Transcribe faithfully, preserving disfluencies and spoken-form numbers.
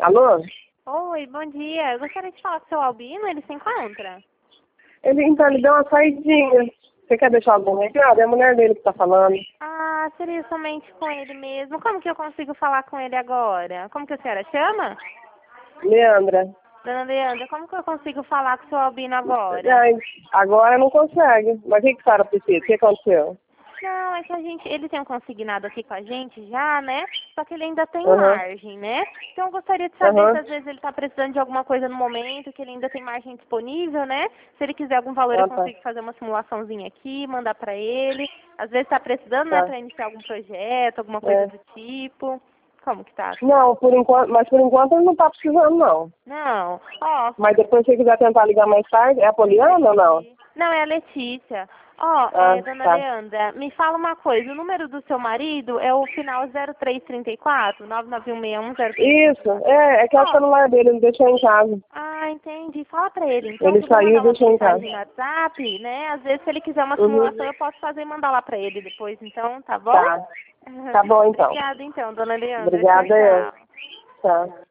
Alô? Oi, bom dia. Eu gostaria de falar com o seu Albino, ele se encontra? Ele, então, ele deu uma saidinha. Você quer deixar algum recado? É a mulher dele que tá falando. Ah, seria somente com ele mesmo. Como que eu consigo falar com ele agora? Como que a senhora chama? Leandra. Dona Leandra, como que eu consigo falar com o seu Albino agora? Ai, agora não consegue. Mas o que, que a senhora precisa? O que aconteceu? Não, é que a gente, ele tem um consignado aqui com a gente já, né? Só que ele ainda tem Uhum. margem, né? Então eu gostaria de saber Uhum. se às vezes ele está precisando de alguma coisa no momento, que ele ainda tem margem disponível, né? Se ele quiser algum valor, eu Ah, tá. consigo fazer uma simulaçãozinha aqui, mandar para ele. Às vezes está precisando, né, Tá. para iniciar algum projeto, alguma coisa É. do tipo. Como que tá? Não, por enquanto, mas por enquanto ele não tá precisando, não. Não. Ó, Mas depois, se você quiser tentar ligar mais tarde, é a Poliana ou não? não, é a Letícia. Ó, Ah, é, dona tá. Leandra, me fala uma coisa. O número do seu marido é o final zero três trinta e quatro, nove nove um seis um zero três. Isso, é, é que é o Ó, celular dele, ele deixou em casa. ah, entendi. Fala pra ele, então, Ele que eu vou saiu mandar e uma deixou em mensagem casa. no WhatsApp, né? Às vezes, se ele quiser uma Uhum. simulação, eu posso fazer e mandar lá pra ele depois, então, tá bom? Tá. Tá bom, então. Obrigada, então, dona Leandra. Tchau, Obrigada, eu. tchau. Tchau.